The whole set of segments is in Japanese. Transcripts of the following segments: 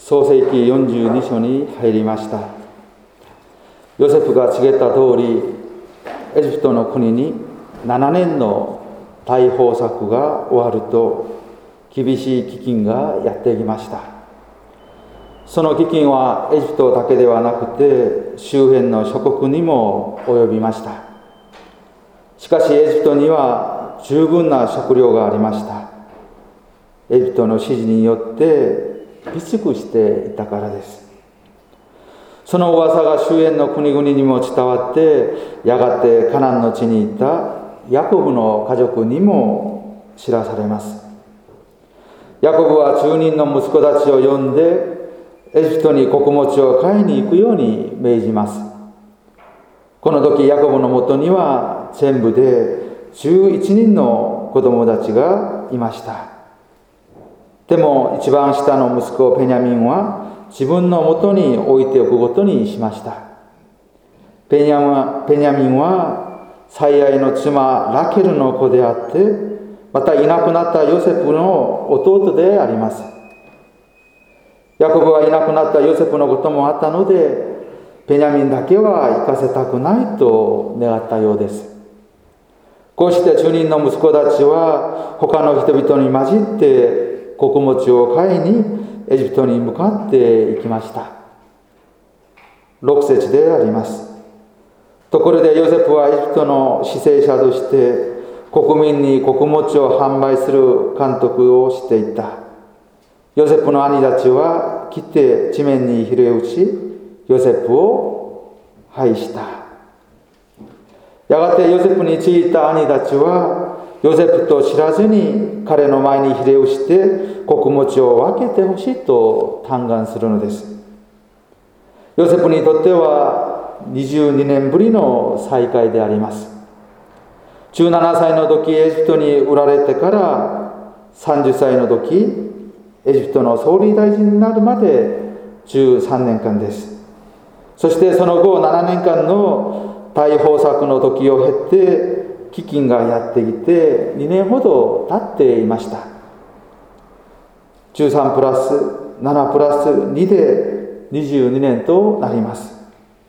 創世記42章に入りました。ヨセフが告げた通り、エジプトの国に7年の大豊作が終わると、厳しい飢饉がやってきました。その飢饉はエジプトだけではなくて、周辺の諸国にも及びました。しかしエジプトには十分な食料がありました。エジプトの指示によって備蓄していたからです。その噂が周辺の国々にも伝わって、やがてカナンの地にいたヤコブの家族にも知らされます。ヤコブは中人の息子たちを呼んで、エジプトに穀物を買いに行くように命じます。この時ヤコブのもとには全部で11人の子供たちがいました。でも一番下の息子ペニャミンは自分のもとに置いておくことにしました。ペニャミンは最愛の妻ラケルの子であって、またいなくなったヨセフの弟であります。ヤコブはいなくなったヨセフのこともあったので、ペニャミンだけは行かせたくないと願ったようです。こうして中人の息子たちは他の人々に混じって穀物を買いにエジプトに向かっていきました。6節であります。ところでヨセフはエジプトの司政者として国民に穀物を販売する監督をしていた。ヨセフの兄たちは来て地面にひれ打ち、ヨセフを拝した。やがてヨセフについた兄たちはヨセフと知らずに彼の前にひれ伏して穀物を分けてほしいと嘆願するのです。ヨセフにとっては22年ぶりの再会であります。17歳の時エジプトに売られてから30歳の時エジプトの総理大臣になるまで13年間です。そしてその後7年間の大豊作の時を経て飢饉がやってきて2年ほど経っていました。13プラス7プラス2で22年となります。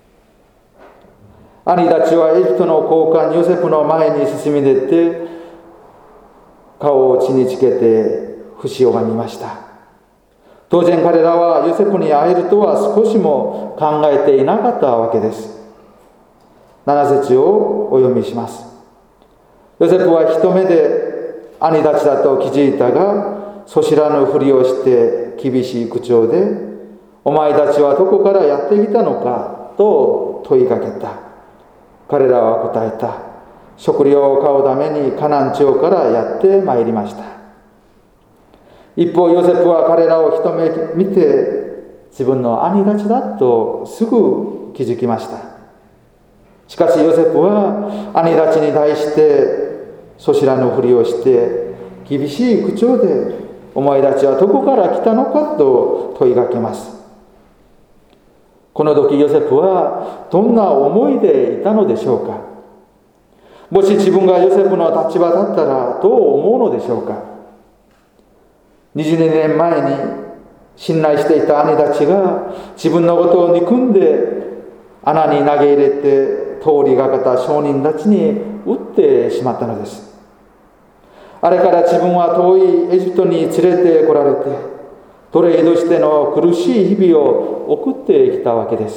兄たちはエジプトの高官ヨセフの前に進み出て顔を地につけて伏し拝みました。当然彼らはヨセフに会えるとは少しも考えていなかったわけです。7節をお読みします。ヨセフは一目で兄たちだと気づいたが、そ知らぬふりをして厳しい口調で、お前たちはどこからやってきたのかと問いかけた。彼らは答えた。食料を買うためにカナン地方からやってまいりました。一方ヨセフは彼らを一目見て、自分の兄たちだとすぐ気づきました。しかしヨセフは兄たちに対してそ知らぬふりをして厳しい口調で、お前たちはどこから来たのかと問いかけます。この時ヨセフはどんな思いでいたのでしょうか。もし自分がヨセフの立場だったらどう思うのでしょうか。22年前に信頼していた兄たちが自分のことを憎んで穴に投げ入れて通りがかった商人たちに撃ってしまったのです。あれから自分は遠いエジプトに連れてこられて、奴隷としての苦しい日々を送ってきたわけです。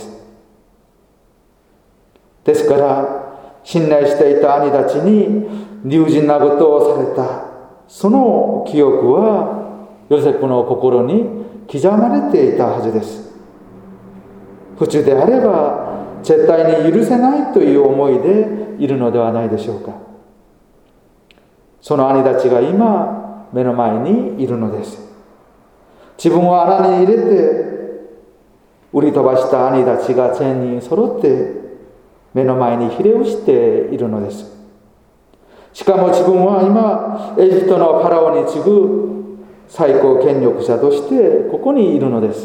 ですから信頼していた兄たちに理不尽なことをされたその記憶はヨセフの心に刻まれていたはずです。普通であれば絶対に許せないという思いでいるのではないでしょうか。その兄たちが今目の前にいるのです。自分を穴に入れて売り飛ばした兄たちが全人揃って目の前にひれ伏しているのです。しかも自分は今エジプトのファラオに次ぐ最高権力者としてここにいるのです。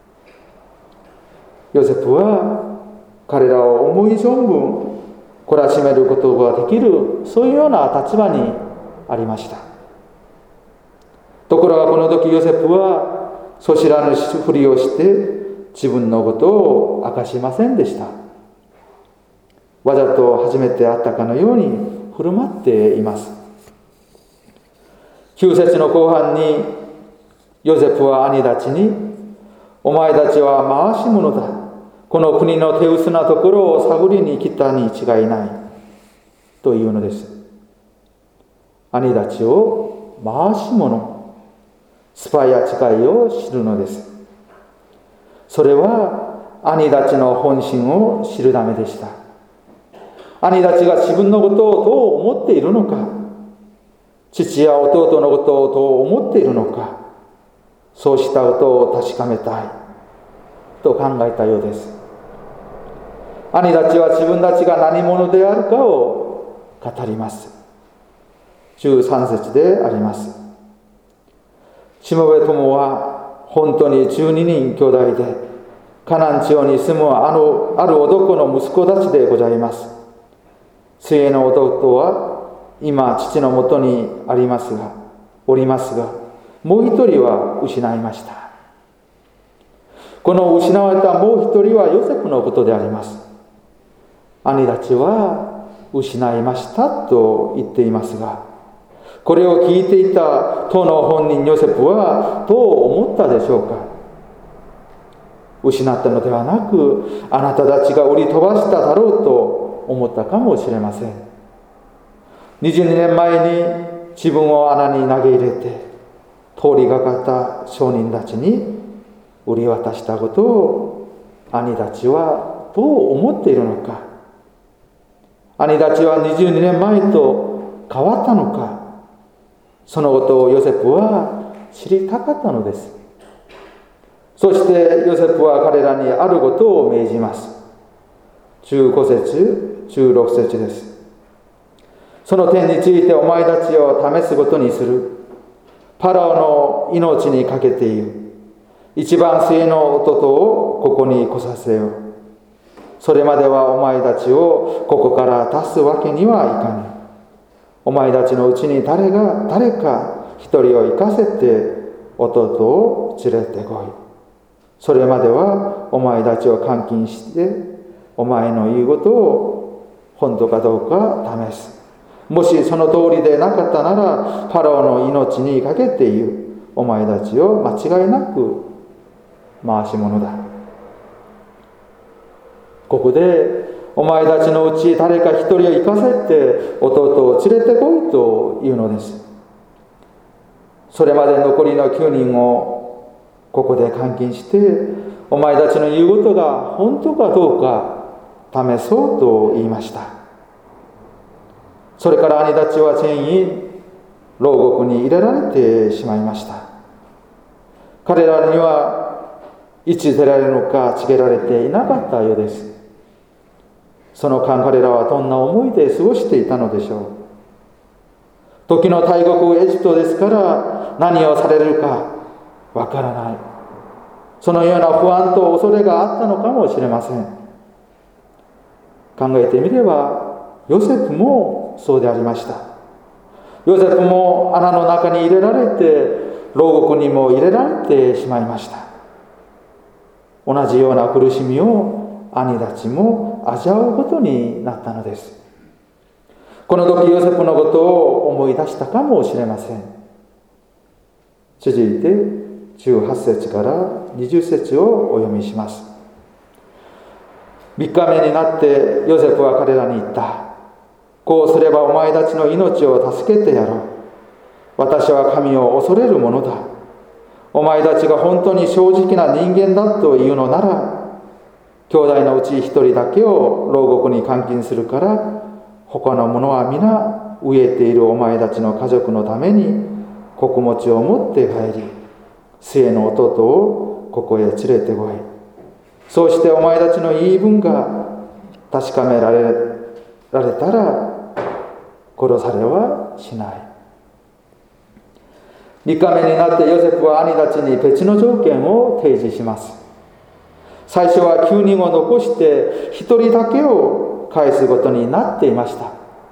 ヨセフは彼らを思い存分懲らしめることができる、そういうような立場にありました。ところがこの時ヨセフはそ知らぬふりをして自分のことを明かしませんでした。わざと初めて会ったかのように振る舞っています。9節の後半にヨセフは兄たちに、お前たちは回し者だ。この国の手薄なところを探りに来たに違いない。というのです。兄たちを回し者、スパイ扱いを知るのです。それは兄たちの本心を知るためでした。兄たちが自分のことをどう思っているのか、父や弟のことをどう思っているのか、そうしたことを確かめたいと考えたようです。兄たちは自分たちが何者であるかを語ります。13節であります。しもべ友は本当に12人兄弟で、カナン地方に住むある男の息子たちでございます。末の弟は今父のもとにおりますが、もう一人は失いました。この失われたもう一人はヨセフのことであります。兄たちは失いましたと言っていますが、これを聞いていた当の本人ヨセフはどう思ったでしょうか。失ったのではなく、あなたたちが売り飛ばしただろうと思ったかもしれません。22年前に自分を穴に投げ入れて通りがかった商人たちに売り渡したことを兄たちはどう思っているのか。兄たちは22年前と変わったのか。そのことをヨセフは知りたかったのです。そしてヨセフは彼らにあることを命じます。15節、16節です。その点についてお前たちを試すことにする。パラオの命にかけている。一番末の弟をここに来させよう。それまではお前たちをここから出すわけにはいかぬ。お前たちのうちに誰か一人を行かせて弟を連れてこい。それまではお前たちを監禁してお前の言うことを本当かどうか試す。もしその通りでなかったなら、パラオの命にかけて言う。お前たちを間違いなく回し者だ。ここでお前たちのうち誰か一人を行かせて弟を連れてこいというのです。それまで残りの9人をここで監禁して、お前たちの言うことが本当かどうか試そうと言いました。それから兄たちは全員牢獄に入れられてしまいました。彼らにはいつ出られるのか告げられていなかったようです。その間彼らはどんな思いで過ごしていたのでしょう。時の大国エジプトですから何をされるかわからない。そのような不安と恐れがあったのかもしれません。考えてみればヨセフもそうでありました。ヨセフも穴の中に入れられて牢獄にも入れられてしまいました。同じような苦しみを兄たちも味わうことになったのです。この時ヨセフのことを思い出したかもしれません。続いて18節から20節をお読みします。3日目になってヨセフは彼らに言った。こうすればお前たちの命を助けてやろう。私は神を恐れるものだ。お前たちが本当に正直な人間だというのなら、兄弟のうち一人だけを牢獄に監禁するから、他の者は皆飢えているお前たちの家族のために穀物を持って帰り、末の弟をここへ連れてこい。そうしてお前たちの言い分が確かめられたら殺されはしない。3日目になってヨセフは兄たちに別の条件を提示します。最初は9人を残して1人だけを返すことになっていました。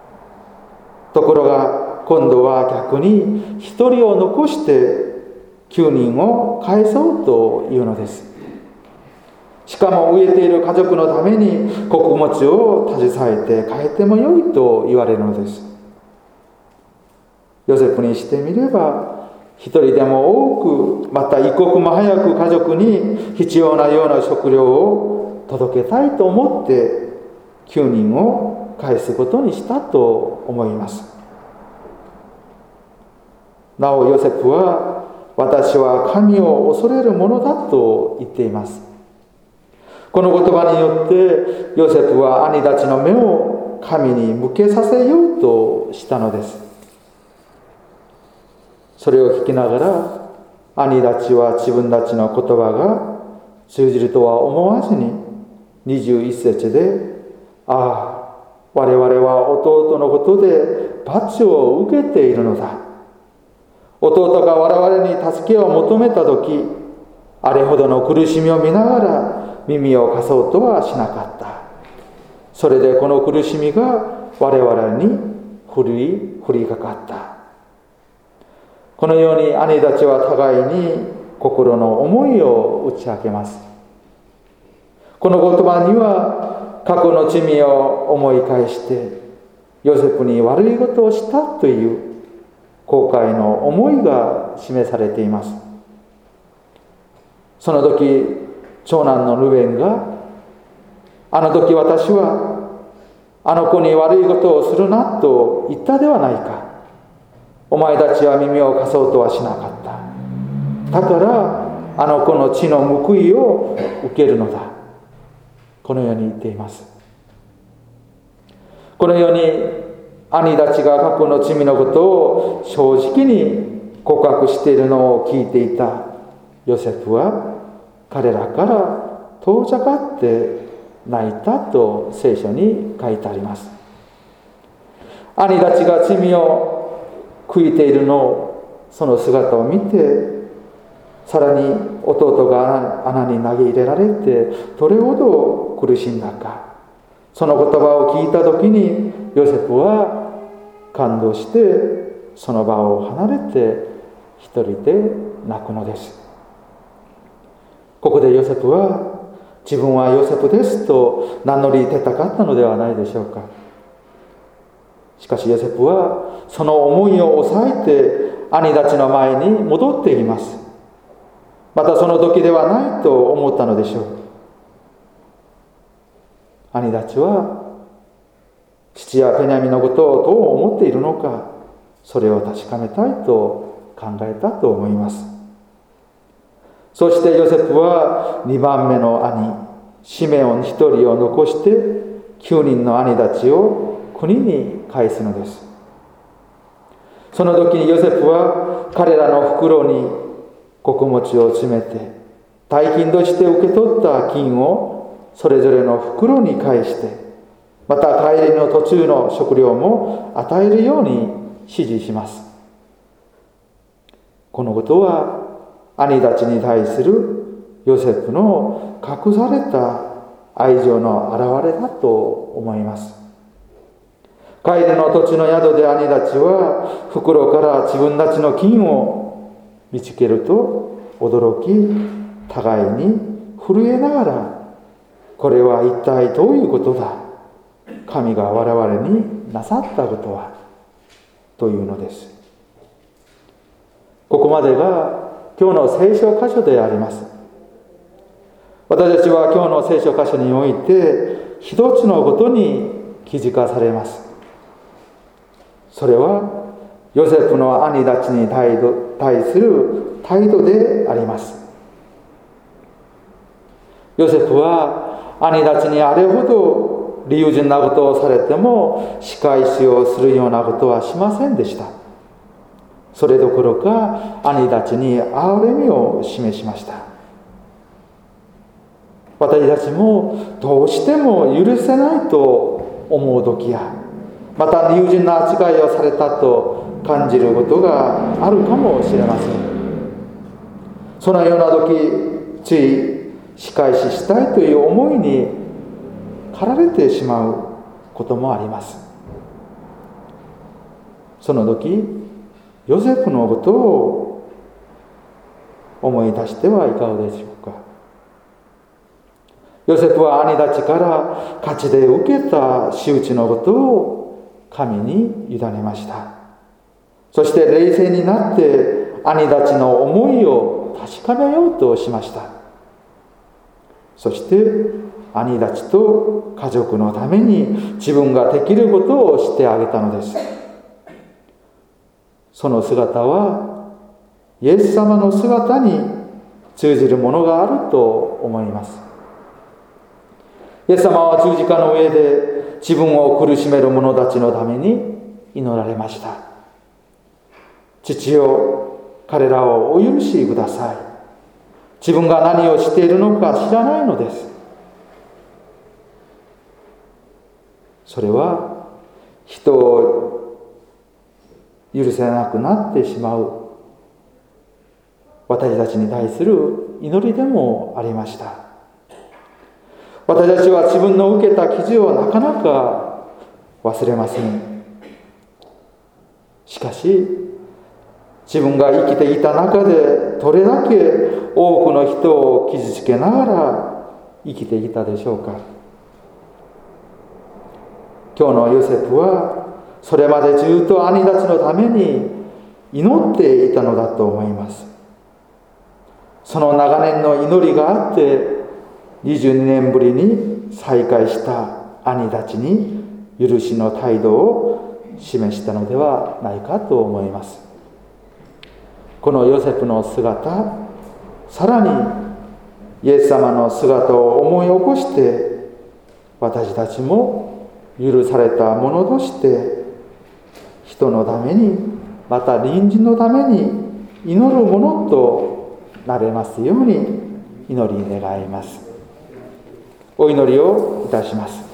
ところが今度は逆に1人を残して 9人を返そうというのです。しかも飢えている家族のために穀物を携えて帰ってもよいと言われるのです。ヨセフにしてみれば、一人でも多く、また一刻も早く家族に必要なような食料を届けたいと思って9人を返すことにしたと思います。なおヨセフは、私は神を恐れるものだと言っています。この言葉によってヨセフは兄たちの目を神に向けさせようとしたのです。それを聞きながら兄たちは自分たちの言葉が通じるとは思わずに21節で、ああ、我々は弟のことで罰を受けているのだ。弟が我々に助けを求めたとき、あれほどの苦しみを見ながら耳を貸そうとはしなかった。それでこの苦しみが我々に降りかかった。このように兄たちは互いに心の思いを打ち明けます。この言葉には過去の罪を思い返してヨセフに悪いことをしたという後悔の思いが示されています。その時長男のルベンが、あの時私はあの子に悪いことをするなと言ったではないか。お前たちは耳を貸そうとはしなかった。だからあの子の血の報いを受けるのだ。このように言っています。このように兄たちが過去の罪のことを正直に告白しているのを聞いていたヨセフは、彼らから遠ざかって泣いたと聖書に書いてあります。兄たちが罪を悔いているのを、その姿を見て、さらに弟が穴に投げ入れられてどれほど苦しんだか、その言葉を聞いた時にヨセフは感動してその場を離れて一人で泣くのです。ここでヨセフは自分はヨセフですと名乗り出たかったのではないでしょうか。しかしヨセフはその思いを抑えて兄たちの前に戻っています。またその時ではないと思ったのでしょう。兄たちは父やベニヤミンのことをどう思っているのか、それを確かめたいと考えたと思います。そしてヨセフは2番目の兄シメオン1人を残して9人の兄たちを国に返すのです。その時にヨセフは彼らの袋に穀物を詰めて、大金として受け取った金をそれぞれの袋に返して、また帰りの途中の食料も与えるように指示します。このことは兄たちに対するヨセフの隠された愛情の表れだと思います。帰りの途中の宿で兄たちは袋から自分たちの金を見つけると驚き、互いに震えながら、これは一体どういうことだ、神が我々になさったことは、というのです。ここまでが今日の聖書箇所であります。私たちは今日の聖書箇所において一つのことに気づかされます。それはヨセフの兄たちに対する態度であります。ヨセフは兄たちにあれほど理不尽なことをされても仕返しをするようなことはしませんでした。それどころか兄たちに憐れみを示しました。私たちもどうしても許せないと思う時や、また理不尽な扱いをされたと感じることがあるかもしれません。そのような時、つい仕返ししたいという思いに駆られてしまうこともあります。その時ヨセフのことを思い出してはいかがでしょうか。ヨセフは兄たちから勝ちで受けた仕打ちのことを神に委ねました。そして冷静になって兄たちの思いを確かめようとしました。そして兄たちと家族のために自分ができることをしてあげたのです。その姿はイエス様の姿に通じるものがあると思います。イエス様は十字架の上で自分を苦しめる者たちのために祈られました。父よ、彼らをお許しください。自分が何をしているのか知らないのです。それは人を許せなくなってしまう私たちに対する祈りでもありました。私たちは自分の受けた記事をなかなか忘れません。しかし自分が生きていた中でどれだけ多くの人を傷つけながら生きていたでしょうか。今日のヨセフはそれまでずっと兄たちのために祈っていたのだと思います。その長年の祈りがあって22年ぶりに再会した兄たちに許しの態度を示したのではないかと思います。このヨセフの姿、さらにイエス様の姿を思い起こして私たちも許されたものとして人のためにまた隣人のために祈るものとなれますように祈り願います。お祈りをいたします。